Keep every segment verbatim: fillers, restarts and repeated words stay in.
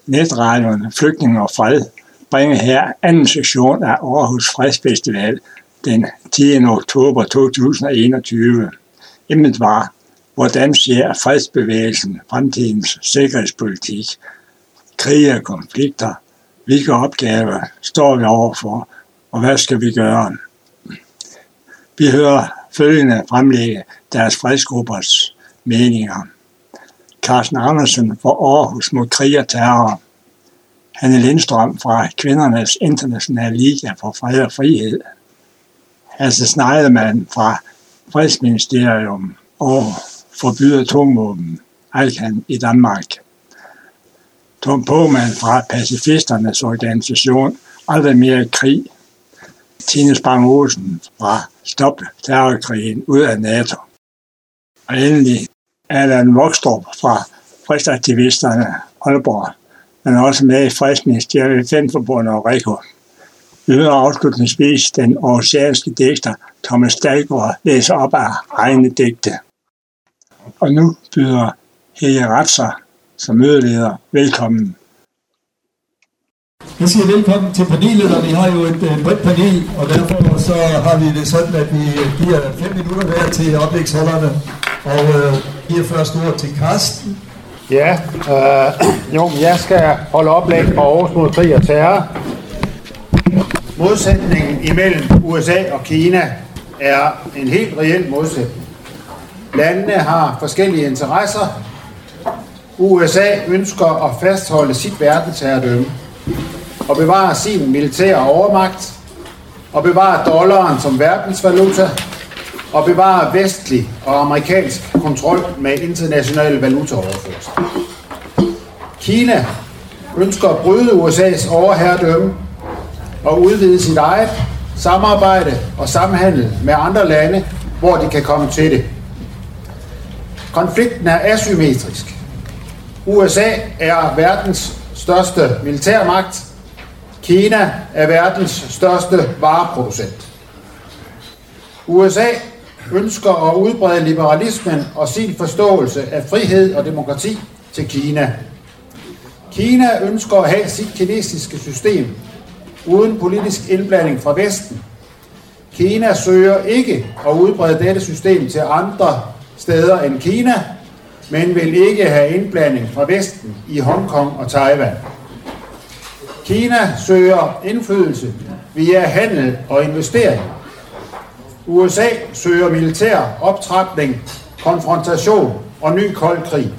Netradioen Flygtninge og Fred bringer her anden sektion af Aarhus Fredsfestival den tiende oktober to tusind og enogtyve. Emnet var, hvordan ser fredsbevægelsen fremtidens sikkerhedspolitik? Krige og konflikter, hvilke opgaver står vi overfor, og hvad skal vi gøre? Vi hører følgende fremlægge deres fredsgruppers meninger. Carsten Andersen fra Aarhus mod krig og terror. Hanne Lindstrøm fra Kvindernes Internationale Liga for Fred og Frihed. Hasse Schneiderman fra Fredsministerium og forbyder atomvåben, Alkan i Danmark. Tom Påmann fra Pacifisternes organisation Aldrig mere krig. Tine Spang Olsen fra Stop terrorkrigen ud af NATO. Og endelig Allan Vokstrup fra Fredsaktivisterne Aalborg, men også med i Fredsministeriet, Fændforbundet og RECO. Vi hører afslutningsvis den aarhusianske digter Thomas Dahlgaard læse op af egne digte. Og nu byder Helge Ratzer som mødeleder velkommen. Jeg siger velkommen til panelet, og vi har jo et uh, bredt panel, og derfor så har vi det sådan, at vi giver fem minutter hver til oplægsholderne, og uh, giver først ord til Carsten. Ja, øh, jo, jeg skal holde oplæg på Aarhus mod krig og terror. Modsætningen imellem U S A og Kina er en helt reel modsætning. Landene har forskellige interesser. U S A ønsker at fastholde sit verdensherredømme og bevare sin militære overmagt og bevare dollaren som verdensvaluta og bevare vestlig og amerikansk kontrol med internationale valutaoverførsler. Kina ønsker at bryde U S A's overherredømme og udvide sit eget samarbejde og samhandel med andre lande, hvor de kan komme til det. Konflikten er asymmetrisk. U S A er verdens største militærmagt. Kina er verdens største vareproducent. U S A ønsker at udbrede liberalismen og sin forståelse af frihed og demokrati til Kina. Kina ønsker at have sit kinesiske system uden politisk indblanding fra Vesten. Kina søger ikke at udbrede dette system til andre steder end Kina, men vil ikke have indblanding fra Vesten i Hongkong og Taiwan. Kina søger indflydelse via handel og investering. U S A søger militær optrapning, konfrontation og ny kold krig.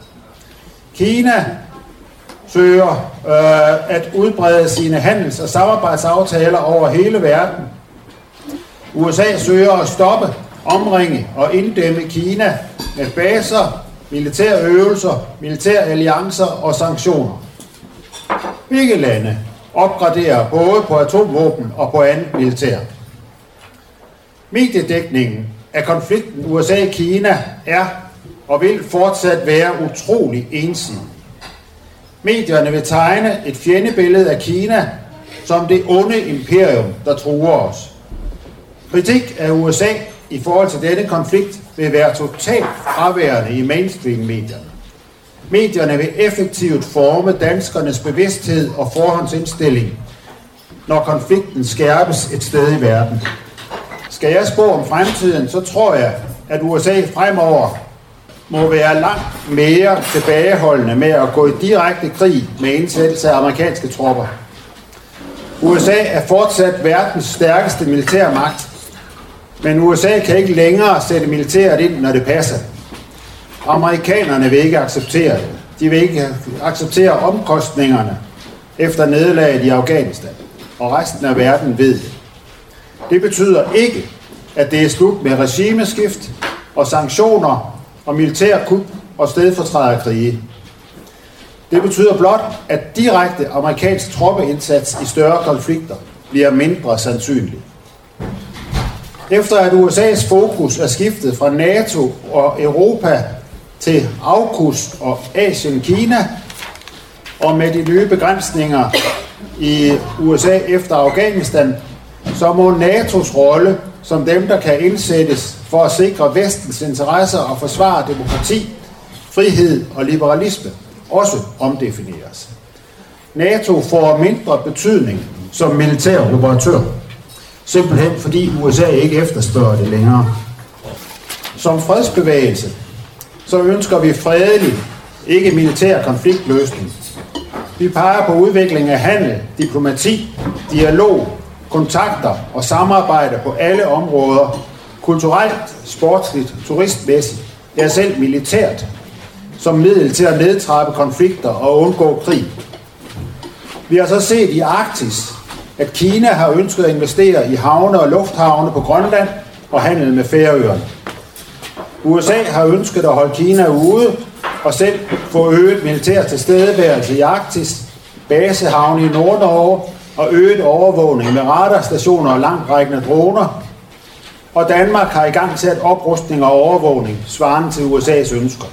Kina søger øh, at udbrede sine handels- og samarbejdsaftaler over hele verden. U S A søger at stoppe, omringe og inddæmme Kina med baser, militære øvelser, militære alliancer og sanktioner. Begge lande opgraderer både på atomvåben og på andet militær. Mediedækningen af konflikten U S A-Kina er og vil fortsat være utrolig ensidig. Medierne vil tegne et fjendebillede af Kina som det onde imperium, der truer os. Kritik af U S A i forhold til denne konflikt vil være totalt fraværende i mainstream-medierne. Medierne vil effektivt forme danskernes bevidsthed og forhåndsindstilling, når konflikten skærpes et sted i verden. Skal jeg spå om fremtiden, så tror jeg, at U S A fremover må være langt mere tilbageholdende med at gå i direkte krig med indsættelse af amerikanske tropper. U S A er fortsat verdens stærkeste militærmagt, men U S A kan ikke længere sætte militæret ind, når det passer. Amerikanerne vil ikke acceptere det. De vil ikke acceptere omkostningerne efter nederlaget i Afghanistan, og resten af verden ved det. Det betyder ikke, at det er slut med regimeskift og sanktioner og militærkup og stedfortræderkrige. Det betyder blot, at direkte amerikansk troppeindsats i større konflikter bliver mindre sandsynlig. Efter at U S A's fokus er skiftet fra NATO og Europa til AUKUS og Asien-Kina, og med de nye begrænsninger i U S A efter Afghanistan, så må NATO's rolle som dem, der kan indsættes for at sikre vestens interesser og forsvare demokrati, frihed og liberalisme, også omdefineres. NATO får mindre betydning som militær operatør, simpelthen fordi U S A ikke efterspørger det længere. Som fredsbevægelse, så ønsker vi fredelig, ikke militær konfliktløsning. Vi peger på udvikling af handel, diplomati, dialog, kontakter og samarbejde på alle områder, kulturelt, sportsligt, turistmæssigt, ja selv militært, som middel til at nedtrappe konflikter og undgå krig. Vi har så set i Arktis, at Kina har ønsket at investere i havne og lufthavne på Grønland og handel med Færøerne. U S A har ønsket at holde Kina ude og selv få øget militær tilstedeværelse i Arktis, basehavne i Nord-Norge og øget overvågning med radarstationer og langtrækkende droner. Og Danmark har i gang sat oprustning og overvågning svarende til U S A's ønsker.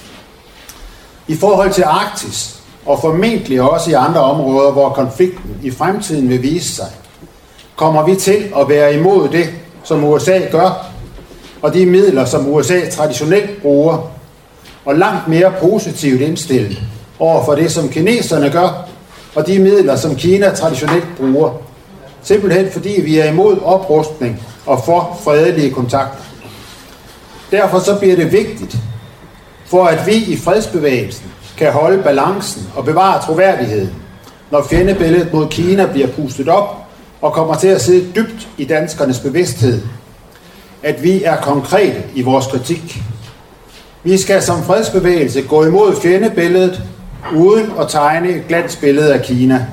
I forhold til Arktis, og formentlig også i andre områder, hvor konflikten i fremtiden vil vise sig, kommer vi til at være imod det, som U S A gør, og de midler, som U S A traditionelt bruger, og langt mere positivt indstillet over for det, som kineserne gør, og de midler, som Kina traditionelt bruger. Simpelthen fordi vi er imod oprustning og for fredelige kontakter. Derfor så bliver det vigtigt, for at vi i fredsbevægelsen kan holde balancen og bevare troværdigheden, når fjendebilledet mod Kina bliver pustet op og kommer til at sidde dybt i danskernes bevidsthed, at vi er konkrete i vores kritik. Vi skal som fredsbevægelse gå imod fjendebilledet uden at tegne et glansbillede af Kina.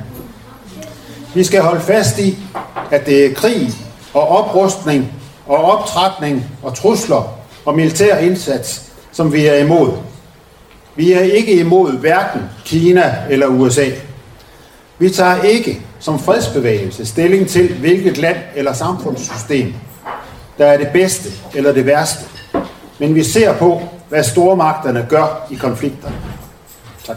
Vi skal holde fast i, at det er krig og oprustning og optrapning og trusler og militær indsats, som vi er imod. Vi er ikke imod hverken Kina eller U S A. Vi tager ikke som fredsbevægelse stilling til, hvilket land eller samfundssystem, der er det bedste eller det værste. Men vi ser på, hvad stormagterne gør i konflikterne. Tak.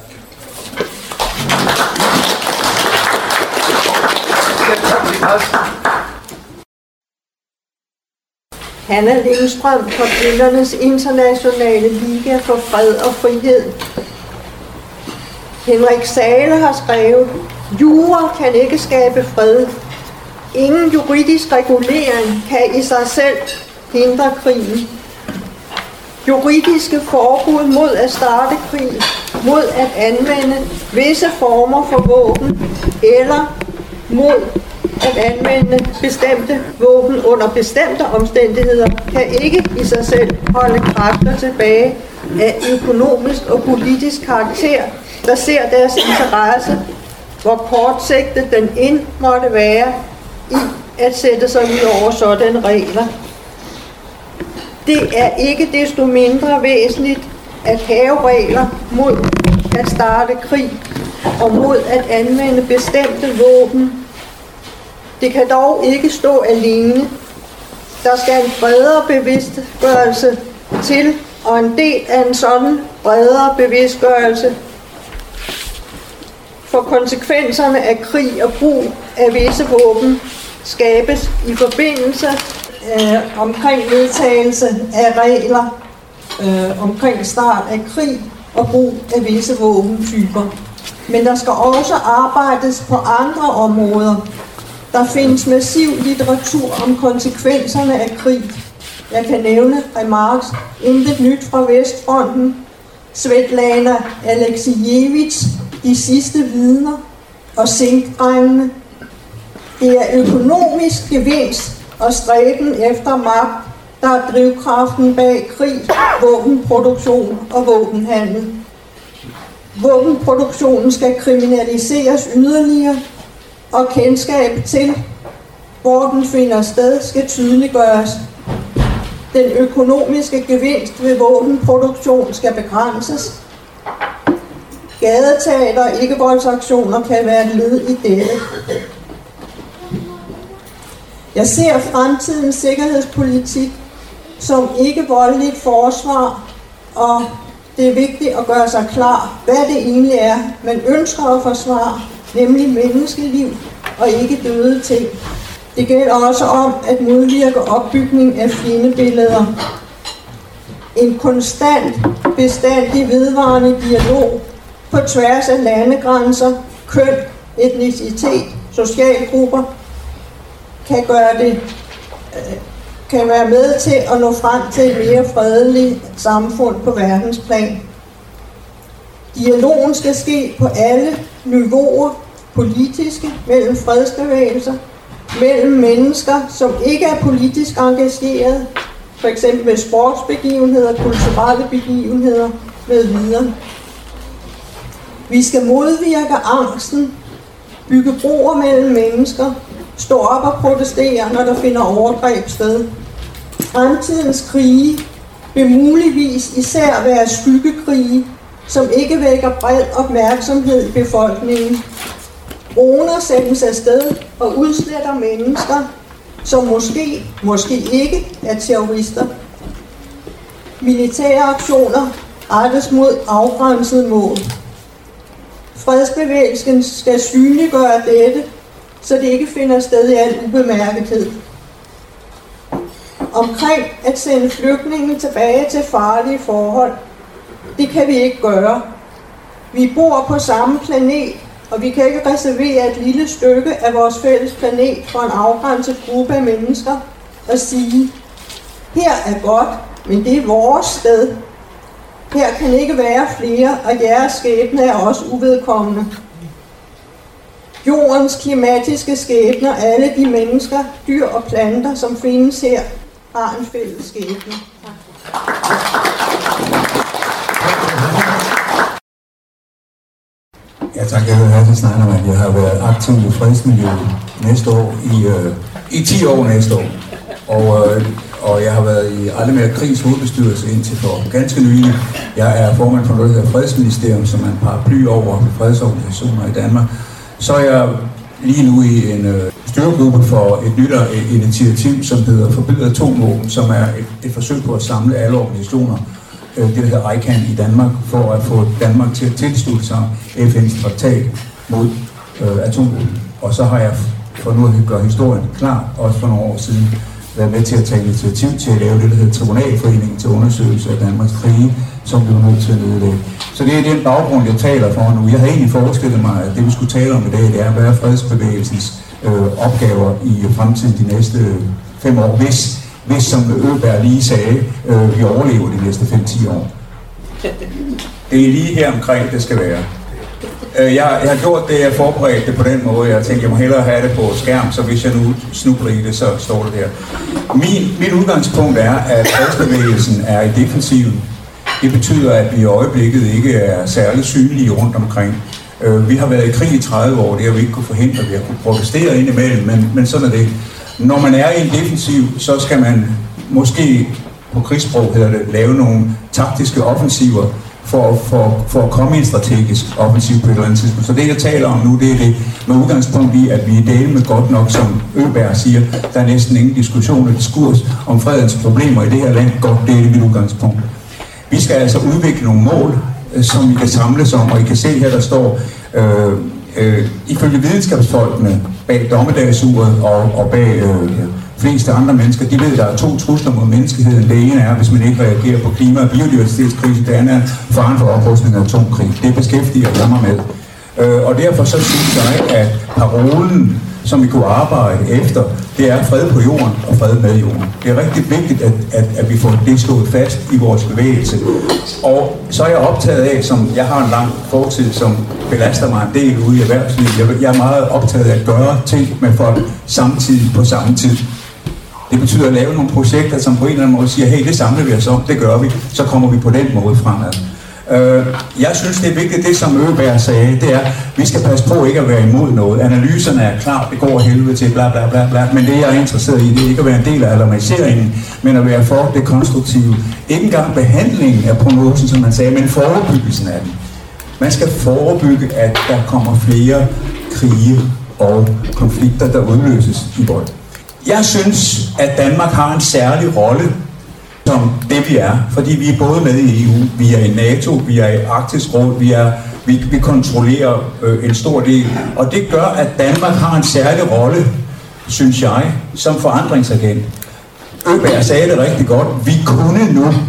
Hanna Lindstrøm fra Kvindernes Internationale Liga for Fred og Frihed. Henrik Zahle har skrevet, jura kan ikke skabe fred. Ingen juridisk regulering kan i sig selv hindre krigen. Juridiske forbud mod at starte krig, mod at anvende visse former for våben eller mod at anvende bestemte våben under bestemte omstændigheder, kan ikke i sig selv holde kræfter tilbage af økonomisk og politisk karakter, der ser deres interesse, hvor kortsigtet den end måtte være i at sætte sig ud over sådanne regler. Det er ikke desto mindre væsentligt at have regler mod at starte krig og mod at anvende bestemte våben. Det kan dog ikke stå alene. Der skal en bredere bevidstgørelse til, og en del af en sådan bredere bevidstgørelse for konsekvenserne af krig og brug af visse våben skabes i forbindelse øh, omkring vedtagelse af regler øh, omkring start af krig og brug af visse våbentyper. Men der skal også arbejdes på andre områder. Der findes massiv litteratur om konsekvenserne af krig. Jeg kan nævne Remarks Intet nyt fra Vestfronten, Svetlana Aleksijevits De sidste vidner og Zinkdrengene. Det er økonomisk gevinst og stræben efter magt, der er drivkraften bag krig, våbenproduktion og våbenhandel. Våbenproduktionen skal kriminaliseres yderligere, og kendskab til, hvor den finder sted, skal tydeliggøres. Den økonomiske gevinst ved våbenproduktion skal begrænses. Gadeteater og ikke-voldsaktioner kan være et led i dette. Jeg ser fremtidens sikkerhedspolitik som ikke-voldeligt forsvar, og det er vigtigt at gøre sig klar, hvad det egentlig er, man ønsker at forsvare, nemlig menneskeliv og ikke døde ting. Det gælder også om at modvirke opbygning af fjendebilleder. En konstant, bestandig vedvarende dialog på tværs af landegrænser, køn, etnicitet, socialgrupper, kan gøre det, kan være med til at nå frem til et mere fredeligt samfund på verdensplan. Dialogen skal ske på alle niveauer, politiske, mellem fredsbevægelser, mellem mennesker, som ikke er politisk engageret, for eksempel ved sportsbegivenheder, kulturelle begivenheder med videre. Vi skal modvirke angsten, bygge broer mellem mennesker, stå op og protestere, når der finder overgreb sted. Fremtidens krige vil muligvis især være skyggekrige, som ikke vækker bred opmærksomhed i befolkningen. Droner sættes afsted og udsletter mennesker, som måske, måske ikke er terrorister. Militære aktioner rettes mod afgrænsede mål. Fredsbevægelsen skal synliggøre dette, så det ikke finder sted i al ubemærkethed. Omkring at sende flygtninge tilbage til farlige forhold, det kan vi ikke gøre. Vi bor på samme planet, og vi kan ikke reservere et lille stykke af vores fælles planet for en afgrænset gruppe af mennesker og sige, her er godt, men det er vores sted. Her kan ikke være flere, og jeres skæbne er også uvedkommende. Jordens klimatiske skæbner, alle de mennesker, dyr og planter, som findes her, har en fælles skæbne. Ja, tak. Jeg hedder Hasse Schneiderman. Jeg har været aktiv i fredsmiljøet næste år, i, øh, i ti år næste år. Og, øh, og jeg har været i Aldrig Mere Krigs hovedbestyrelse indtil for ganske nylig. Jeg er formand for noget, der hedder Fredsministerium, som er en paraply over fredsorganisationer i Danmark. Så er jeg lige nu i en øh, styregruppe for et nyt øh, initiativ, som hedder Forbyd Atomvåben, som er et, et forsøg på at samle alle organisationer, øh, det der hedder I CAN i Danmark, for at få Danmark til at tilslutte sig F N's traktat mod øh, atomvåben. Og så har jeg, for nu at gøre historien klar, også for nogle år siden, været med til at tage initiativ til at lave det, der hedder Tribunalforeningen til undersøgelse af Danmarks krige, som vi var nødt til at nedlægge. Så det er den baggrund, jeg taler for nu. Jeg har egentlig forestillet mig, at det vi skulle tale om i dag, det er, hvad er fredsbevægelsens øh, opgaver i fremtiden de næste fem år, hvis, hvis som Øberg lige sagde, øh, vi overlever de næste fem til ti år. Det er lige her omkring, det skal være. Jeg, jeg har gjort det, jeg forberedte det på den måde. Jeg tænkte, jeg må hellere have det på skærm, så hvis jeg nu snubler i det, så står det der. Min, mit udgangspunkt er, at fredsbevægelsen er i defensiven. Det betyder, at vi i øjeblikket ikke er særlig synlige rundt omkring. Vi har været i krig i tredive år, det har vi ikke kunne forhindre. Vi har kunnet protestere indimellem, men, men sådan er det. Når man er i en defensiv, så skal man måske, på krigssprog hedder det, lave nogle taktiske offensiver, For, for, for at komme i en strategisk offensiv på et eller andet tidspunkt. Så det, jeg taler om nu, det er det med udgangspunkt i, at vi er dele med godt nok, som Øberg siger, der er næsten ingen diskussion og diskurs om fredens problemer i det her land. Godt, det er det mit udgangspunkt. Vi skal altså udvikle nogle mål, som vi kan samles om, og I kan se her, der står, øh, øh, ifølge videnskabsfolkene bag dommedagsuret og, og bag øh, fleste andre mennesker, de ved, at der er to trusler mod menneskeheden. Det ene er, hvis man ikke reagerer på klima- og biodiversitetskrise, det andet er faren for oprustning af atomkrig. Det beskæftiger jeg mig med. Øh, og derfor så synes jeg, at parolen, som vi kunne arbejde efter, det er fred på jorden og fred med jorden. Det er rigtig vigtigt, at, at, at vi får det slået fast i vores bevægelse. Og så er jeg optaget af, som jeg har en lang fortid, som belaster mig en del ude i erhvervslivet. Jeg, jeg er meget optaget af at gøre ting med folk samtidig på samme tid. Det betyder at lave nogle projekter, som på en eller anden måde siger, hey, det samler vi os om, det gør vi, så kommer vi på den måde fremad. Uh, jeg synes, det er vigtigt, det som Øberg sagde, det er, at vi skal passe på ikke at være imod noget. Analyserne er klar, det går helvede til, bla bla bla bla, men det jeg er interesseret i, det er ikke at være en del af alarmiseringen, men at være for det konstruktive. Ikke engang behandlingen af prognosen, som man sagde, men forebyggelsen af den. Man skal forebygge, at der kommer flere krige og konflikter, der udløses i vold. Jeg synes, at Danmark har en særlig rolle som det vi er, fordi vi er både med i E U, vi er i NATO, vi er i Arktisk Råd, vi, er, vi, vi kontrollerer øh, en stor del, og det gør, at Danmark har en særlig rolle, synes jeg, som forandringsagent. Øberg sagde det rigtig godt, vi kunne nu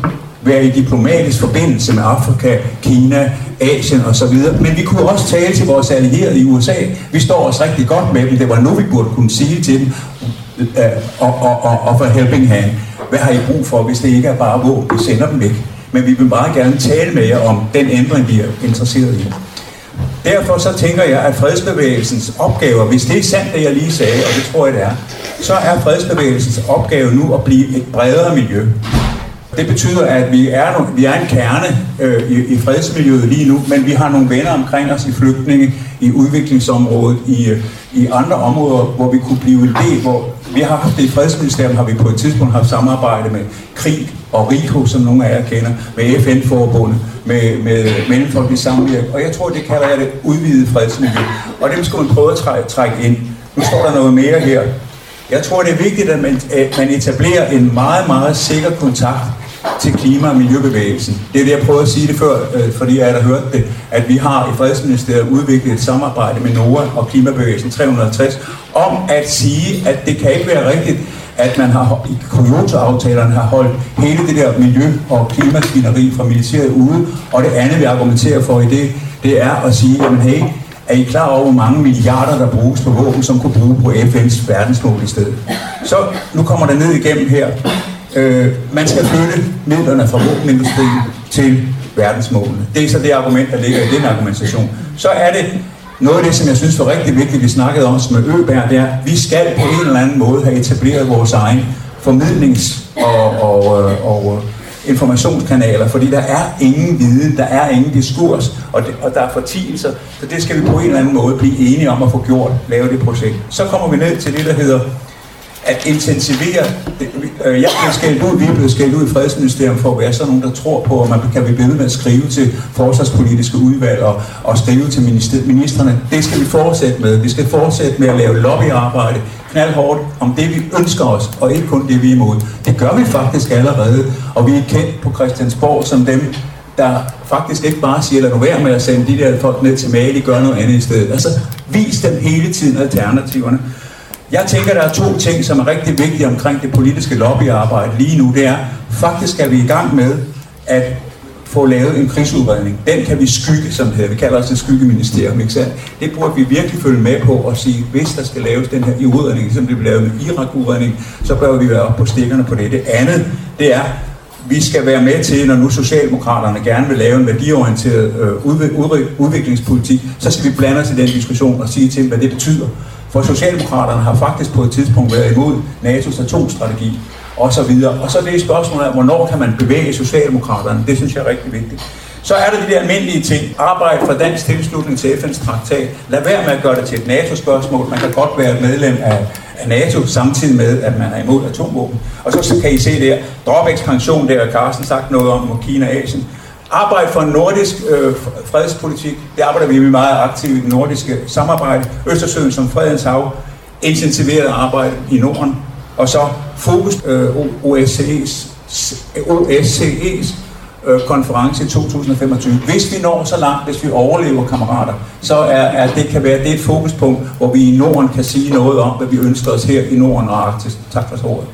være i diplomatisk forbindelse med Afrika, Kina, Asien osv. Men vi kunne også tale til vores allierede i U S A. Vi står os rigtig godt med dem. Det var nu, vi burde kunne sige til dem, uh, og, og, og, og for helping hand, hvad har I brug for, hvis det ikke er bare våben, vi sender dem ikke. Men vi vil bare gerne tale med jer om den ændring, vi er interesseret i. Derfor så tænker jeg, at fredsbevægelsens opgaver, hvis det er sandt, det jeg lige sagde, og det tror jeg, det er, så er fredsbevægelsens opgave nu at blive et bredere miljø. Det betyder, at vi er, vi er en kerne øh, i, i fredsmiljøet lige nu, men vi har nogle venner omkring os i flygtninge, i udviklingsområdet, i, i andre områder, hvor vi kunne blive en del, hvor vi har haft det i fredsministeriet, har vi på et tidspunkt haft samarbejde med Krig og RICO, som nogle af jer kender, med F N-forbundet, med, med Mellemfolkeligt Samvirke, og jeg tror, det kan være det udvidede fredsmiljø, og dem skal man prøve at trække, trække ind. Nu står der noget mere her. Jeg tror, det er vigtigt, at man, at man etablerer en meget, meget sikker kontakt til klima- og miljøbevægelsen. Det er det, jeg prøvede at sige det før, øh, fordi jeg har hørt det, at vi har i Fredsministeriet udviklet et samarbejde med NOAH og Klimabevægelsen tre hundrede og halvtreds om at sige, at det kan ikke være rigtigt, at man har i Kyoto-aftalerne har holdt hele det der miljø- og klimasvineri fra militæret ude, og det andet, vi argumenterer for i det, det er at sige, jamen hey, er I klar over, hvor mange milliarder, der bruges på våben, som kunne bruge på F N's verdensmål i stedet? Så nu kommer der ned igennem her. Øh, man skal flytte midlerne fra våbenindustrien til verdensmålene. Det er så det argument, der ligger i den argumentation. Så er det noget af det, som jeg synes var rigtig vigtigt, vi snakkede om med Øberg, det er, at vi skal på en eller anden måde have etableret vores egen formidlings- og, og, og, og informationskanaler, fordi der er ingen viden, der er ingen diskurs, og, det, og der er fortielser, så det skal vi på en eller anden måde blive enige om at få gjort, lave det projekt. Så kommer vi ned til det, der hedder at intensivere. Jeg bliver skældt ud, vi er blevet skældt ud i Fredsministeriet for at være sådan nogen, der tror på, at man kan blive ved med at skrive til forsvarspolitiske udvalg og, og skrive til ministerne. Det skal vi fortsætte med. Vi skal fortsætte med at lave lobbyarbejde knaldhårdt om det, vi ønsker os, og ikke kun det, vi er imod. Det gør vi faktisk allerede, og vi er kendt på Christiansborg som dem, der faktisk ikke bare siger, lad nu være med at sende de der folk ned til Mali, gør noget andet i stedet. Altså, vis dem hele tiden alternativerne. Jeg tænker, der er to ting, som er rigtig vigtige omkring det politiske lobbyarbejde lige nu. Det er, faktisk er vi i gang med at få lavet en krigsudredning. Den kan vi skygge, som det hedder. Vi kalder os et skyggeministerium, ikke sandt? Det burde vi virkelig følge med på og sige, hvis der skal laves den her udredning, som det blev lavet med Irak-udredning, så bør vi være oppe på stikkerne på det. Det andet, det er, vi skal være med til, når nu Socialdemokraterne gerne vil lave en værdiorienteret øh, udviklingspolitik, så skal vi blande os i den diskussion og sige til dem, hvad det betyder. For Socialdemokraterne har faktisk på et tidspunkt været imod NATO's atomstrategi, og så videre. Og så er det et spørgsmål af, hvornår kan man bevæge Socialdemokraterne? Det synes jeg er rigtig vigtigt. Så er der de der almindelige ting. Arbejde for dansk tilslutning til F N's traktat. Lad være med at gøre det til et NATO-spørgsmål. Man kan godt være medlem af, af NATO, samtidig med, at man er imod atomvåben. Og så kan I se der, drop ekspansion, der har Carsten sagt noget om, om Kina og Asien. Arbejde for en nordisk øh, fredspolitik. Det arbejder vi meget aktivt i det nordiske samarbejde. Østersøen som fredens hav. Intensiveret arbejde i Norden. Og så fokus øh, O S C E's øh, konference i to tusind og femogtyve. Hvis vi når så langt, hvis vi overlever, kammerater, så er, er det kan være det et fokuspunkt, hvor vi i Norden kan sige noget om, hvad vi ønsker os her i Norden og Arktis. Tak for ordet.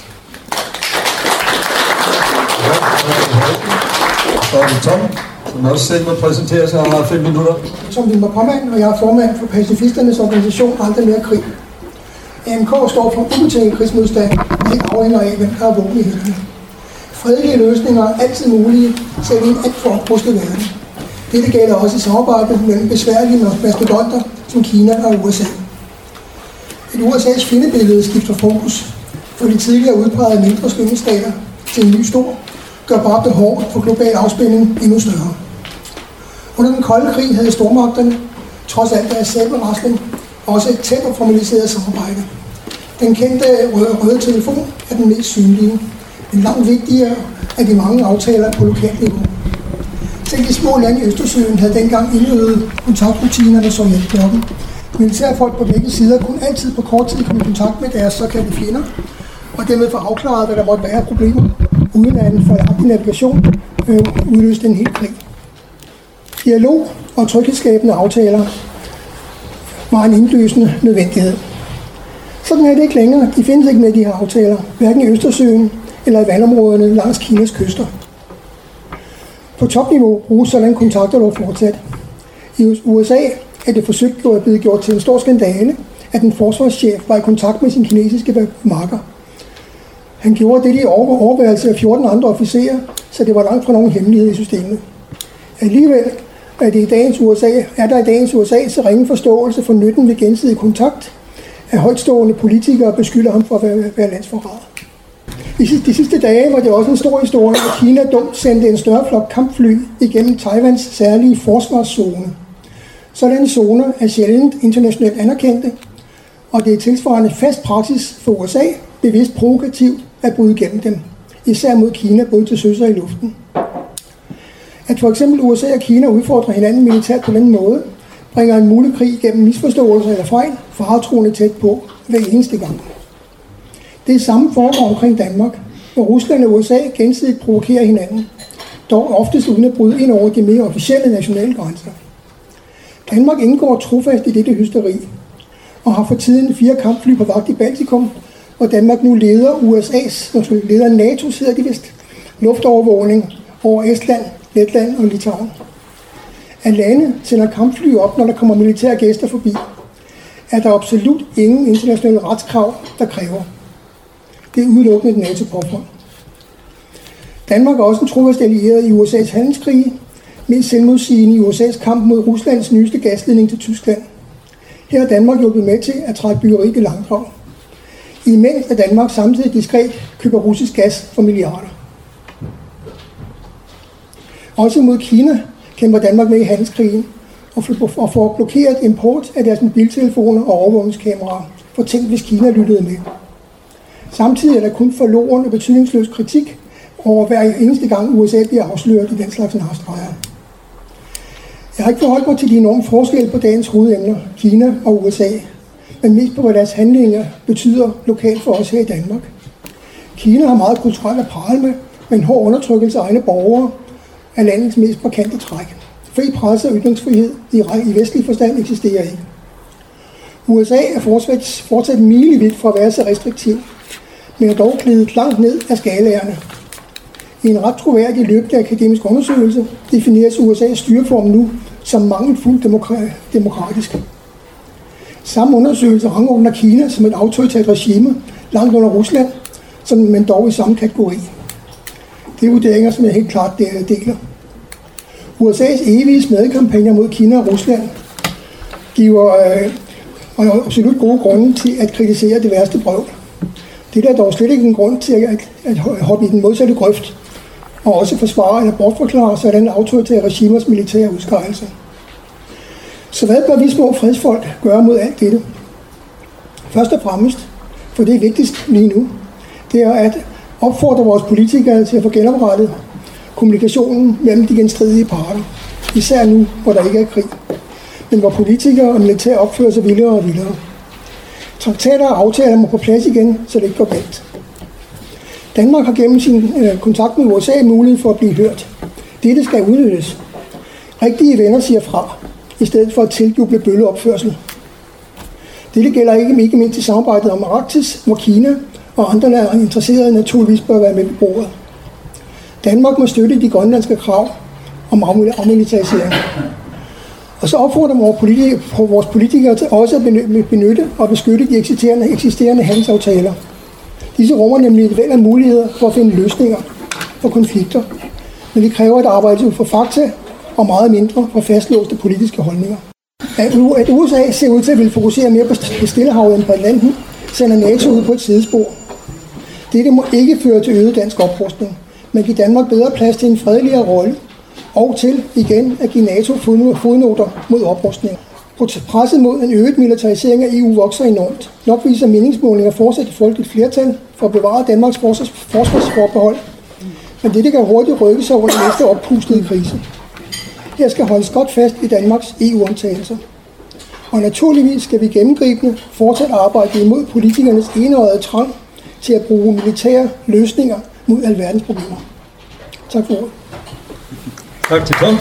Så er det Tom, som også selv må præsentere sig og har fem minutter. Som Wilmer Pommann, og jeg er formand for pacifisternes organisation Aldrig Mere Krig. A M K står for ubetinget krigsmodstand, og det afhænger af, hvem der har våben i hænderne. Fredelige løsninger er altid mulige, selv i en alt for oprustet verden. Dette gælder også i samarbejde mellem besværlige mastodonter som Kina og U S A. Et U S A's fjendebillede skifter fokus, for de tidligere udpegede mindre skyndestater til en ny stor, gør bare behovet for global afspænding endnu større. Under den kolde krig havde stormagterne, trods alt deres sabelrasling, også et tæt og formaliseret samarbejde. Den kendte røde, røde telefon er den mest synlige, men langt vigtigere er de mange aftaler på lokalt niveau. Selv de små lande i Østersøen havde dengang indøvet kontaktrutiner med Sovjetblokken. Militærfolk på begge sider kunne altid på kort tid komme i kontakt med deres såkaldte fjender, og dermed få afklaret, hvad der måtte være problemer, uden at en fejlagtig navigation øh, udløste en hel krig. Dialog og tryghedsskabende aftaler var en indløsende nødvendighed. Sådan er det ikke længere. De findes ikke med de her aftaler, hverken i Østersøen eller i vandområderne langs Kinas kyster. På topniveau bruges sådan kontakter dog fortsat. I U S A er det forsøgt at blive gjort til en stor skandale, at en forsvarschef var i kontakt med sin kinesiske makker. Han gjorde det i overværelse af fjorten andre officerer, så det var langt fra nogen hemmelighed i systemet. Alligevel er, det i dagens U S A, er der i dagens U S A så ringe forståelse for nytten ved gensidig kontakt, at højtstående politikere beskylder ham for at være, være landsforræder. I de sidste dage var det også en stor historie, at Kina dumt sendte en større flok kampfly igennem Taiwans særlige forsvarszone. Sådanne zoner er sjældent internationalt anerkendte, og det er tilsvarende fast praksis for U S A bevidst provokativt at bryde igennem dem, især mod Kina både til søs og i luften. At for eksempel U S A og Kina udfordrer hinanden militært på den måde, bringer en mulig krig gennem misforståelser eller fejl faretruende tæt på hver eneste gang. Det er samme foregår omkring Danmark, hvor Rusland og U S A gensidigt provokerer hinanden, dog oftest uden at bryde ind over de mere officielle nationale grænser. Danmark indgår trofast i dette hysteri, og har for tiden fire kampfly på vagt i Baltikum, hvor Danmark nu leder U S A's, når leder NATO's, hedder de vist, luftovervågning over Estland, Letland og Litauen. At lande sender kampfly op, når der kommer militære gæster forbi, er der absolut ingen internationale retskrav, der kræver. Det er udelukkende et NATO-påfund. Danmark er også en trofast allieret i U S A's handelskrige, mest selvmodsigende i U S A's kamp mod Ruslands nyeste gasledning til Tyskland. Her har Danmark hjulpet med til at trække byggeriet i langdrag. Imens er Danmark samtidig diskret køber russisk gas for milliarder. Også mod Kina kæmper Danmark med i handelskrigen og får blokeret import af deres mobiltelefoner og overvågningskameraer, for tænk hvis Kina lyttede med. Samtidig er der kun forloren og betydningsløs kritik over hver eneste gang U S A bliver afsløret i den slags narstreger. Jeg har ikke forholdt mig til de enorme forskelle på dagens hovedemner, Kina og U S A, men mest på, hvad deres handlinger betyder lokalt for os her i Danmark. Kina har meget kulturelt at prale med, men hård undertrykkelse af egne borgere er landets mest markante træk. Fri presse og ytringsfrihed i, i vestlig forstand eksisterer ikke. U S A er fortsat, fortsat milevidt for at være så restriktiv, men er dog glidet langt ned af skalaerne. I en ret troværdig løbende akademisk undersøgelse defineres U S A's styreform nu som mangelfuldt demokratisk. Samme undersøgelse rangordner Kina som et autoritært regime langt under Rusland, som, men dog i samme kategori. Det er vurderinger, som jeg helt klart deler. U S A's evige smedekampagner mod Kina og Rusland giver øh, absolut gode grunde til at kritisere det værste brøvl. Det er dog slet ikke en grund til at, at hoppe i den modsatte grøft, og også forsvare eller bortforklare sådan autoritære regimers militære udskejelser. Så hvad bør vi små fredsfolk gøre mod alt dette? Først og fremmest, for det er vigtigst lige nu, det er at opfordre vores politikere til at få genoprettet kommunikationen mellem de genstridige parter, især nu, hvor der ikke er krig, men hvor politikere og militær opfører sig vildere og vildere. Traktater og aftaler må på plads igen, så det ikke går galt. Danmark har gennem sin øh, kontakt med U S A mulighed for at blive hørt. Dette skal udnyttes. Rigtige venner siger fra, i stedet for at tiljuble bølleopførsel. Dette gælder ikke, ikke mindst i samarbejdet om Arktis, hvor Kina og andre der er interesserede naturligvis bør være med på bordet. Danmark må støtte de grønlandske krav om afmilitarisering. Og så opfordrer vores politikere, vores politikere til også at benytte og beskytte de eksisterende, eksisterende handelsaftaler. Disse rummer nemlig et væld af muligheder for at finde løsninger for konflikter, men det kræver et arbejde ud for fakta og meget mindre for fastlåste politiske holdninger. At U S A ser ud til at ville fokusere mere på Stillehavet end på Atlanten, sender NATO ud på et sidespor. Dette må ikke føre til øget dansk oprustning, men give Danmark bedre plads til en fredeligere rolle, og til igen at give NATO fodnoter mod oprustning. Presset mod en øget militarisering af E U vokser enormt. Nok viser meningsmålinger fortsat et folkeligt flertal for at bevare Danmarks forsvars- forsvarsforbehold, men dette kan hurtigt rykke sig over den næste oppustede krise. Her skal holdes godt fast i Danmarks E U-undtagelser. Og naturligvis skal vi gennemgribende fortsat arbejde imod politikernes enøjede trang til at bruge militære løsninger mod alverdens problemer. Tak for ordet. Tak til Tom.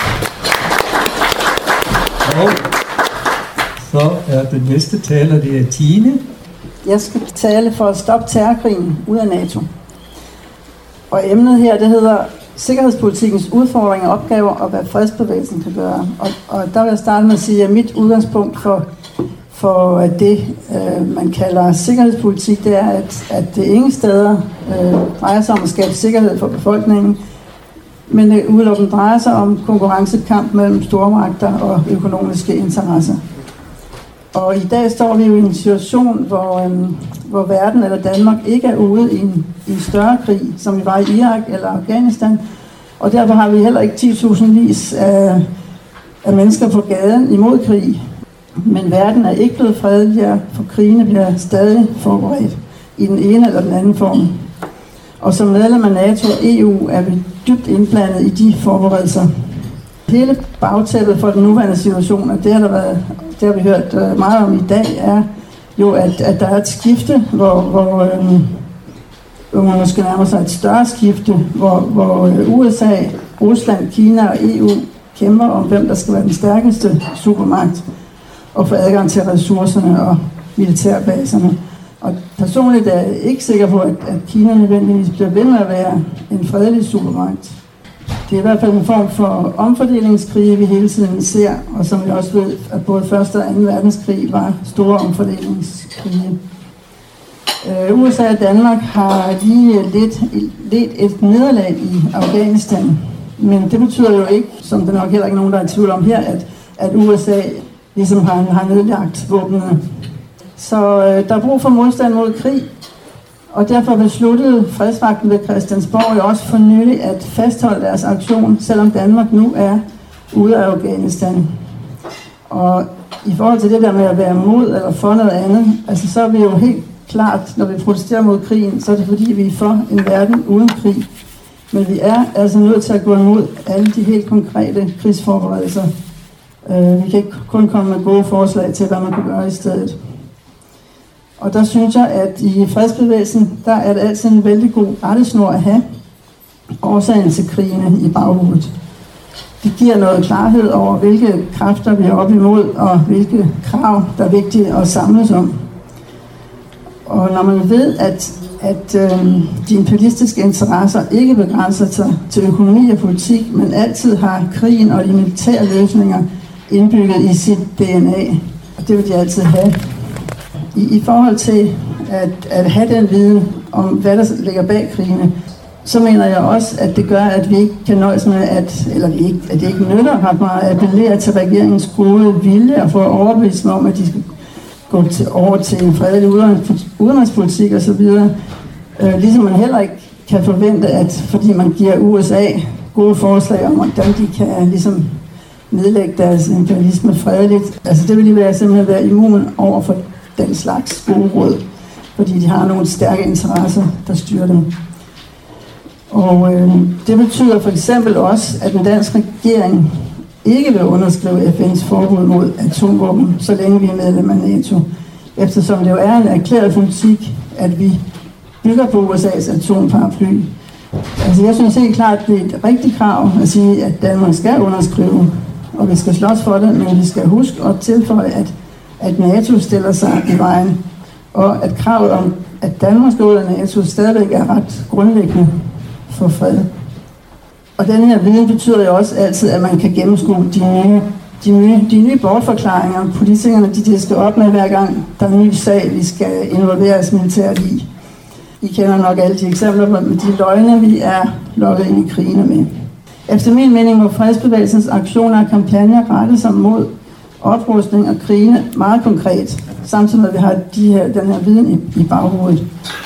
Og så er den næste taler, det er Tine. Jeg skal tale for at stoppe terrorkrigen ud af NATO. Og emnet her, det hedder sikkerhedspolitikens udfordringer og opgaver, og hvad fredsbevægelsen kan gøre. Og, og der vil jeg starte med at sige, at mit udgangspunkt for, for det, øh, man kalder sikkerhedspolitik, det er, at, at det ingen steder øh, drejer sig om at skabe sikkerhed for befolkningen, men det udelukkende drejer sig om konkurrencekamp mellem stormagter og økonomiske interesser. Og i dag står vi jo i en situation, hvor, øhm, hvor verden eller Danmark ikke er ude i en, i en større krig, som vi var i Irak eller Afghanistan. Og derfor har vi heller ikke ti tusind vis af, af mennesker på gaden imod krig. Men verden er ikke blevet fredeligere, for krigene bliver stadig forberedt i den ene eller den anden form. Og som medlem af NATO og E U er vi dybt indblandet i de forberedelser. Hele bagtæppet for den nuværende situation, og det har, der været, det har vi hørt meget om i dag, er jo, at, at der er et skifte, hvor, hvor, øh, hvor man måske nærmer sig et større skifte, hvor, hvor U S A, Rusland, Kina og E U kæmper om, hvem der skal være den stærkeste supermagt og få adgang til ressourcerne og militærbaserne. Og personligt er jeg ikke sikker på, at, at Kina nødvendigvis bliver ved med at være en fredelig supermagt. Det er i hvert fald en form for omfordelingskrige, vi hele tiden ser, og som vi også ved, at både første og anden verdenskrig var store omfordelingskrige. Uh, U S A og Danmark har lige lidt, lidt et nederlag i Afghanistan, men det betyder jo ikke, som der nok heller ikke nogen, der er i tvivl om her, at, at U S A ligesom har, har nedlagt våbnene. Så øh, der er brug for modstand mod krig, og derfor besluttede fredsvagten ved Christiansborg jo også for nylig at fastholde deres aktion, selvom Danmark nu er ude af Afghanistan. Og i forhold til det der med at være mod eller for noget andet, altså så er vi jo helt klart, når vi protesterer mod krigen, så er det fordi, vi er for en verden uden krig. Men vi er altså nødt til at gå imod alle de helt konkrete krigsforberedelser. Uh, vi kan ikke kun komme med gode forslag til, hvad man kan gøre i stedet. Og der synes jeg, at i fredsbevægelsen, der er det altid en vældig god rettesnor at have årsagen til krigene i baghovedet. Det giver noget klarhed over, hvilke kræfter vi er op imod, og hvilke krav, der er vigtige at samles om. Og når man ved, at, at øh, de imperialistiske interesser ikke begrænser sig til økonomi og politik, men altid har krigen og de militære løsninger indbygget i sit D N A, og det vil de altid have. I, i forhold til at, at have den viden om, hvad der ligger bag krigene, så mener jeg også, at det gør, at vi ikke kan nøjes med, at, eller vi ikke, at det ikke nytter ret meget at appellere til regeringens gode vilje og få overbevist mig om, at de skal gå til, over til en fredelig udenrigspolitik osv. Øh, ligesom man heller ikke kan forvente, at fordi man giver U S A gode forslag om, hvordan de kan ligesom nedlægge deres imperialisme fredeligt. Altså det vil de være, simpelthen være immun over for den slags gode råd, fordi de har nogle stærke interesser, der styrer dem. Og øh, det betyder for eksempel også, at den danske regering ikke vil underskrive F N's forbud mod atomvåben, så længe vi er medlem af NATO, eftersom det jo er en erklæret politik, at vi bygger på U S A's atomparaply. Altså jeg synes helt klart, at det er et rigtigt krav at sige, at Danmark skal underskrive, og vi skal slås for det, men vi skal huske at tilføje, at, at NATO stiller sig i vejen, og at kravet om, at Danmark skal ud af NATO, stadigvæk er ret grundlæggende for fred. Og den her viden betyder jo også altid, at man kan gennemskue de nye, de nye, de nye bortforklaringer, politikerne de, de skal op med hver gang, der er en ny sag, vi skal involveres militært i. I kender nok alle de eksempler med de løgne, vi er lukket ind i krigene med. Efter min mening må fredsbevægelsens aktioner og kampagner rette sig mod oprustning og krigene meget konkret, samtidig med at vi har de her, den her viden i, i baghovedet.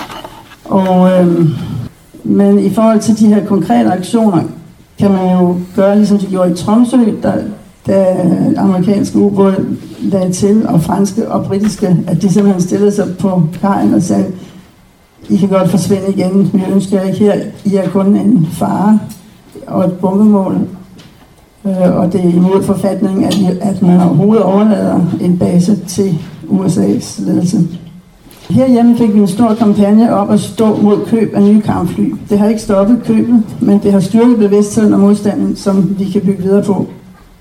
Og, øhm, men i forhold til de her konkrete aktioner, kan man jo gøre, ligesom de gjorde i Tromsø, der, da amerikanske ubåde lagde til, og franske og britiske, at de simpelthen stillede sig på kajen og sagde, I kan godt forsvinde igen, vi ønsker jer ikke her, I er kun en fare og et bombemål. Og det er imod forfatningen, at, at man overhovedet overlader en base til U S A's ledelse. Herhjemme fik vi en stor kampagne op at stå mod køb af nye kampfly. Det har ikke stoppet købet, men det har styrket bevidstheden og modstanden, som vi kan bygge videre på.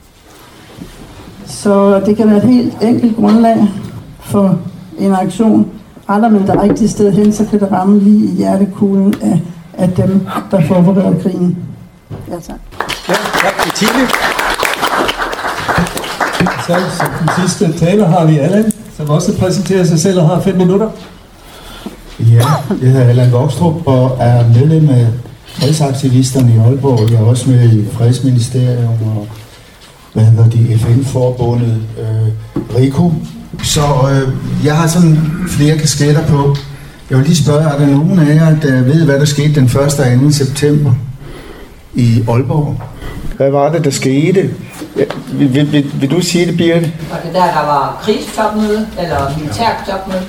Så det kan være et helt enkelt grundlag for en aktion. Retter man det rigtige sted hen, så kan det ramme lige i hjertekuglen af, af dem, der forbereder krigen. Ja, tak. Ja, tak til Tine. Så som den sidste taler har vi Allan, som også præsenterer sig selv og har fem minutter. Ja, jeg hedder Allan Vokstrup og er medlem af fredsaktivisterne i Aalborg. Jeg er også med i Fredsministerium og hvad hedder det, F N-forbundet øh, RICO. Så øh, jeg har sådan flere kasketter på. Jeg vil lige spørge, er der nogen af jer, der ved, hvad der skete den første og anden september i Aalborg? Hvad var det, der skete? Ja, vil, vil, vil, vil du sige det, Birte? Var det der, der var krigstopmøde eller militærtopmøde?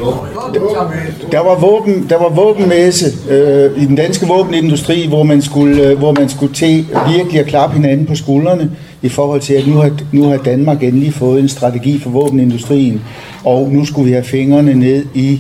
Der var våben, der var våbenmesse øh, i den danske våbenindustri, hvor man skulle, øh, hvor man skulle til virkelig at klappe hinanden på skuldrene i forhold til, at nu har, nu har Danmark endelig fået en strategi for våbenindustrien, og nu skulle vi have fingrene ned i,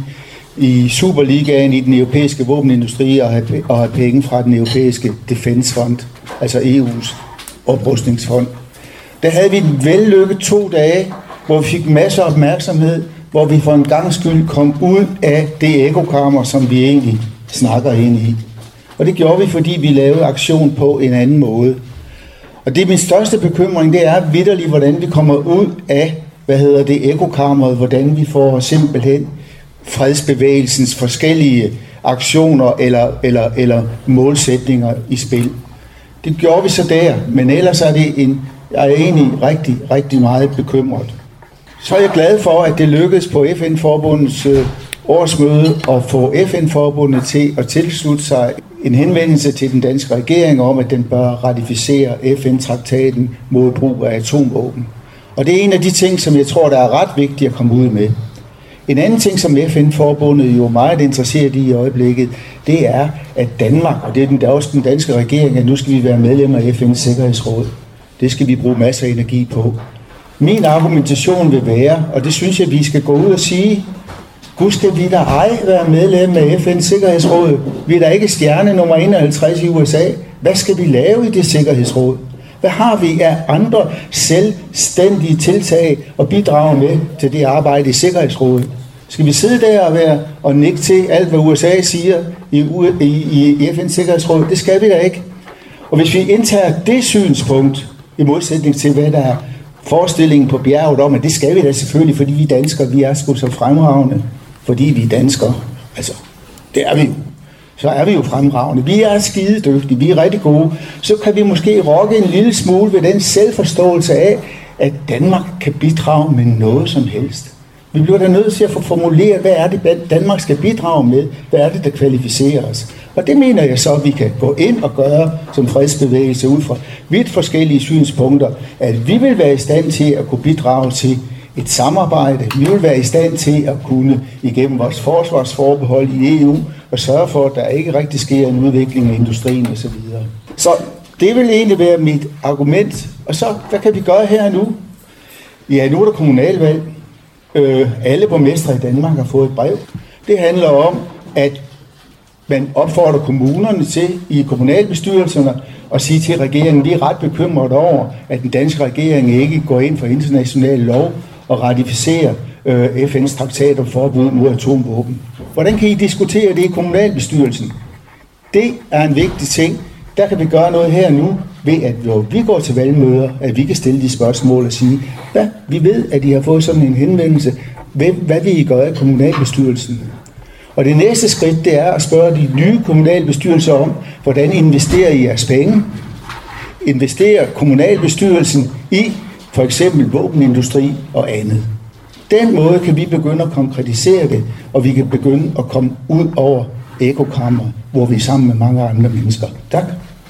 i Superligaen i den europæiske våbenindustri og have, og have penge fra den europæiske Defense Fund, altså E U's oprustningsfond. Der havde vi en vellykket to dage, hvor vi fik masser af opmærksomhed, hvor vi for en gang skyld kom ud af det ekokammer, som vi egentlig snakker ind i. Og det gjorde vi, fordi vi lavede aktion på en anden måde. Og det er min største bekymring, det er vitterligt, hvordan vi kommer ud af, hvad hedder det, ekokammeret, hvordan vi får simpelthen fredsbevægelsens forskellige aktioner eller, eller, eller målsætninger i spil. Det gjorde vi så der, men ellers er det en, jeg er egentlig rigtig, rigtig meget bekymret. Så er jeg glad for, at det lykkedes på F N-forbundets øh, årsmøde at få F N-forbundet til at tilslutte sig en henvendelse til den danske regering om, at den bør ratificere F N-traktaten mod brug af atomvåben. Og det er en af de ting, som jeg tror, der er ret vigtigt at komme ud med. En anden ting, som F N-forbundet jo er meget interesseret i i øjeblikket, det er, at Danmark, og det er den, der er også den danske regering, at nu skal vi være medlemmer af F N's Sikkerhedsråd. Det skal vi bruge masser af energi på. Min argumentation vil være, og det synes jeg, vi skal gå ud og sige, gud skal vi da ej være medlem af F N's Sikkerhedsråd. Vi er da ikke stjerne nummer enoghalvtreds i U S A. Hvad skal vi lave i det sikkerhedsråd? Hvad har vi af andre selvstændige tiltag og bidrage med til det arbejde i Sikkerhedsrådet? Skal vi sidde der og, være, og nikke til alt, hvad U S A siger i, i, i F N's Sikkerhedsråd? Det skal vi da ikke. Og hvis vi indtager det synspunkt, i modsætning til, hvad der er forestillingen på bjerget om, at det skal vi da selvfølgelig, fordi vi er danskere, vi er sgu så fremragende, fordi vi er danskere. Altså, det er vi jo. Så er vi jo fremragende. Vi er skide dygtige, vi er rigtig gode. Så kan vi måske rokke en lille smule ved den selvforståelse af, at Danmark kan bidrage med noget som helst. Vi bliver da nødt til at få formuleret, hvad er det, Danmark skal bidrage med? Hvad er det, der kvalificerer os? Og det mener jeg så, at vi kan gå ind og gøre som fredsbevægelse ud fra vidt forskellige synspunkter, at vi vil være i stand til at kunne bidrage til et samarbejde. Vi vil være i stand til at kunne igennem vores forsvarsforbehold i E U og sørge for, at der ikke rigtig sker en udvikling af industrien osv. Så det vil egentlig være mit argument. Og så, hvad kan vi gøre her nu? Ja, nu er der kommunalvalg. Øh, alle borgmestre i Danmark har fået et brev. Det handler om, at man opfordrer kommunerne til i kommunalbestyrelserne at sige til regeringen, vi er ret bekymret over, at den danske regering ikke går ind for international lov og ratificerer øh, F N's traktat om forbud mod atomvåben. Hvordan kan I diskutere det i kommunalbestyrelsen? Det er en vigtig ting. Der kan vi gøre noget her nu, ved at når vi går til valgmøder, at vi kan stille de spørgsmål og sige, ja, vi ved, at I har fået sådan en henvendelse. Hvad vil I gøre i kommunalbestyrelsen? Og det næste skridt, det er at spørge de nye kommunalbestyrelser om, hvordan investerer I jeres penge? Investerer kommunalbestyrelsen i for eksempel våbenindustri og andet? Den måde kan vi begynde at konkretisere det, og vi kan begynde at komme ud over ekokammer, hvor vi er sammen med mange andre mennesker. Tak.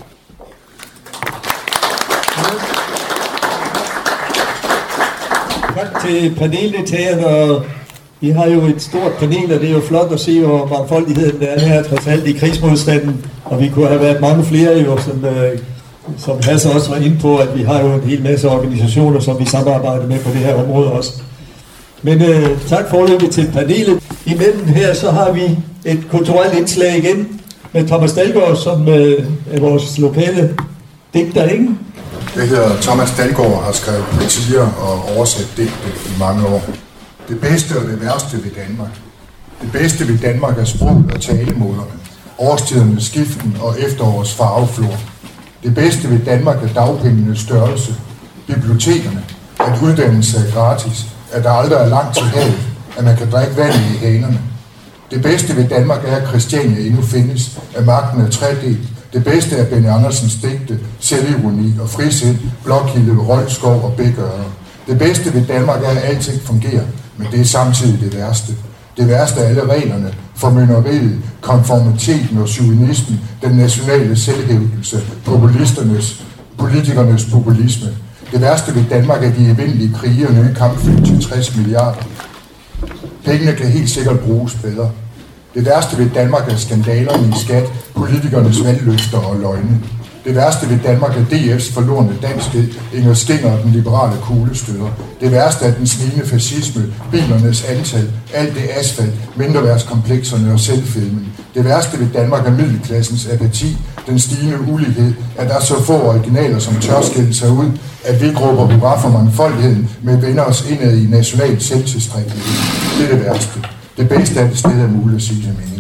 Tak til paneldeltagerne, og vi har jo et stort panel, og det er jo flot at se, hvor mangfoldigheden der er her, trods alt i krigsmodstanden, og vi kunne have været mange flere, jo, som, øh, som Hasse også var inde på, at vi har jo en hel masse organisationer, som vi samarbejder med på det her område også. Men øh, tak foreløbig til panelet. Imellem her, så har vi et kulturelt indslag igen med Thomas Dalgaard, som øh, er vores lokale digter, ikke? Jeg hedder Thomas Dalgaard og har skrevet poesier og oversat digte i mange år. Det bedste og det værste ved Danmark. Det bedste ved Danmark er sproget og talemåderne, årstidernes skiften og efterårets farveflor. Det bedste ved Danmark er dagpengenes størrelse, bibliotekerne, at uddannelse er gratis, at der aldrig er langt til havet, at man kan drikke vand i hanerne. Det bedste ved Danmark er, at Christiania endnu findes, at magten er tredelt. Det bedste er Benny Andersens digte, selvironi og frisind, Blokhilde, Rølskov og Bækøre. Det bedste ved Danmark er, at alting fungerer, men det er samtidig det værste. Det værste er alle reglerne, formynderiet, konformiteten og chauvinismen, den nationale selvhævdelse, populisternes, politikernes populisme. Det værste ved Danmark er de evindelige krige og nye kampfly til tres milliarder. Pengene kan helt sikkert bruges bedre. Det værste ved Danmark er skandalerne i skat, politikernes valgløfter og løgne. Det værste ved Danmark er D F's forlorne danskhed, Inger Skinger og den liberale kuglestøder. Det værste er den snigende fascisme, bilernes antal, alt det asfalt, mindreværtskomplekserne og selvfilmen. Det værste ved Danmark er middelklassens apati, den stigende ulighed, at der er så få originaler, som tør skille sig ud, at vi grupper hurra for mangfoldigheden med vender os indad i national selvtilstrækkelighed. Det er det værste. Det bedste er det sted er muligt at sige til mening.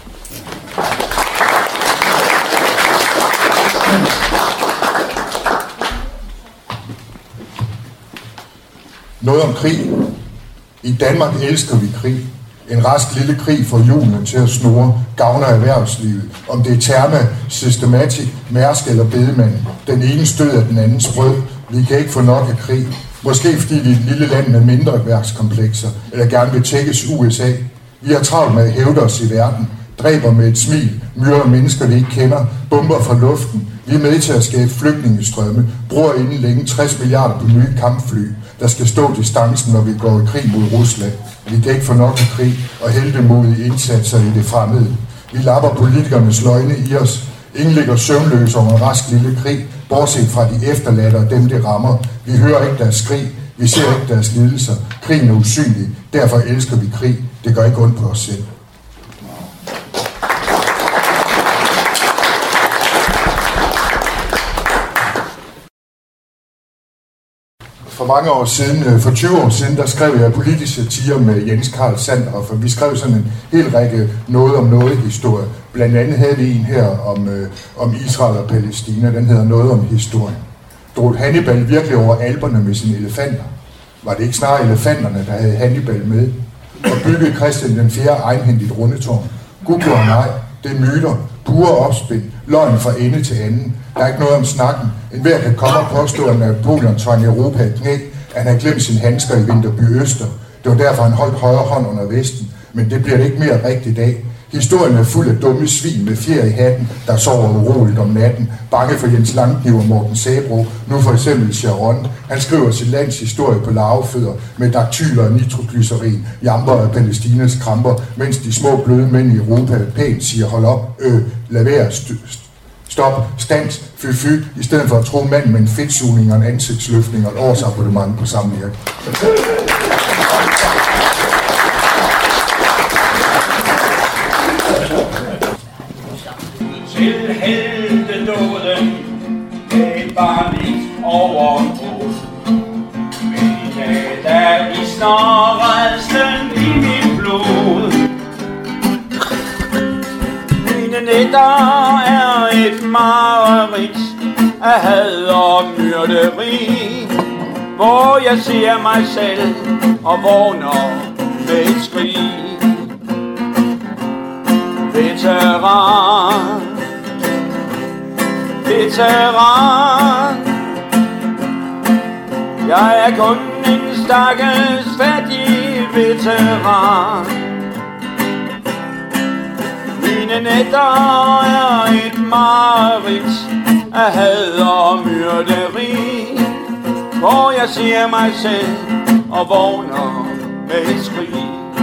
Noget om krig. I Danmark elsker vi krig. En rask lille krig får hjulene til at snurre, gavner erhvervslivet. Om det er Therma, Systematic, Mærsk eller Bedemand. Den ene stød af den andens brød. Vi kan ikke få nok af krig. Måske fordi vi er et lille land med mindre værkskomplekser, eller gerne vil tækkes U S A. Vi har travlt med at hævde os i verden. Dræber med et smil, myrder mennesker, vi ikke kender, bomber fra luften. Vi er med til at skabe flygtningestrømme, bruger inden længe tres milliarder på nye kampfly, der skal stå distancen, når vi går i krig mod Rusland. Vi kan ikke få nok af krig og heldemodige indsatser i det fremmede. Vi lapper politikernes løgne i os. Ingen ligger søvnløse over en rask lille krig, bortset fra de efterladte og dem, det rammer. Vi hører ikke deres skrig, vi ser ikke deres lidelser. Krigen er usynlig, derfor elsker vi krig. Det gør ikke ondt på os selv. For mange år siden, for tyve år siden, der skrev jeg politisk satire med Jens Karl Sandhoff, og vi skrev sådan en hel række noget om noget historie. Blandt andet havde vi en her om, øh, om Israel og Palæstina, den hedder Noget om historien. Drog Hannibal virkelig over Alperne med sine elefanter? Var det ikke snarere elefanterne, der havde Hannibal med? Og byggede Christian den fjerde egenhændigt rundetårn? Gud gjorde nej, det er myter, pure opspind, løgn fra ende til anden. Der er ikke noget om snakken. En hver kan komme og påstå, at Napoleon tvang Europa i knæ, at han havde glemt sine handsker i Vinterby Øster. Det var derfor, han holdt højre hånd under vesten. Men det bliver det ikke mere rigtigt af. Historien er fuld af dumme svin med fjer i hatten, der sover uroligt om natten, bange for Jens Langkniv og Morten Sabro, nu for eksempel Sharon. Han skriver sit lands historie på larvefødder med daktyler og nitroglycerin, jamper af Palæstinas kramper, mens de små bløde mænd i Europa pænt siger, hold op, øh, lad være, st- stop, stands, fy fy, i stedet for at tro mand med en fedtsugning og en ansigtsløftning og et årsabonnement på samme virke. Til heltedåden gav barnligt overbrud. Men i dag, der visner rædslen i mit blod. Mine nætter er et mareridt af had og myrderi, hvor jeg ser mig selv og vågner med et skrig. Veteran, veteran, jeg er kun en stakkels fattig veteran. Mine nætter er et mareridt af had og myrderi, hvor jeg ser mig selv og vågner med et skrig.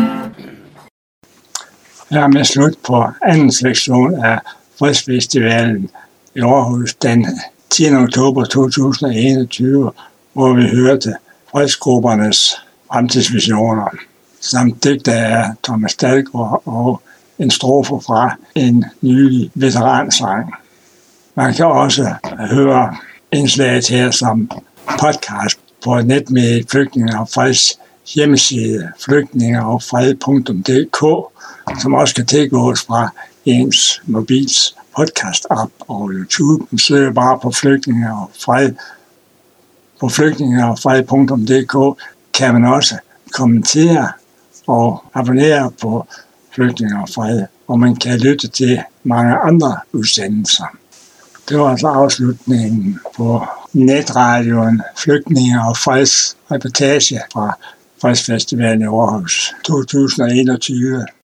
Hermed slut på anden sektion af Fredsfestivalen i Aarhus den tiende oktober to tusind og enogtyve, hvor vi hørte fredsgruppernes fremtidsvisioner, samt digter af Thomas Dalgaard og en strofe fra en nylig veteransang. Man kan også høre indslaget her som podcast på netmediet Flygtninge og Freds hjemmeside flygtninge og fred punktum d k, som også kan tilgås fra ens mobils podcast-app og YouTube. Man søger bare på flygtninge og fred. På flygtninge og fred punktum d k kan man også kommentere og abonnere på Flygtninge og Fred, og man kan lytte til mange andre udsendelser. Det var altså afslutningen på netradioen Flygtninge og Freds reportage fra Fredsfestivalen i Aarhus to tusind og enogtyve.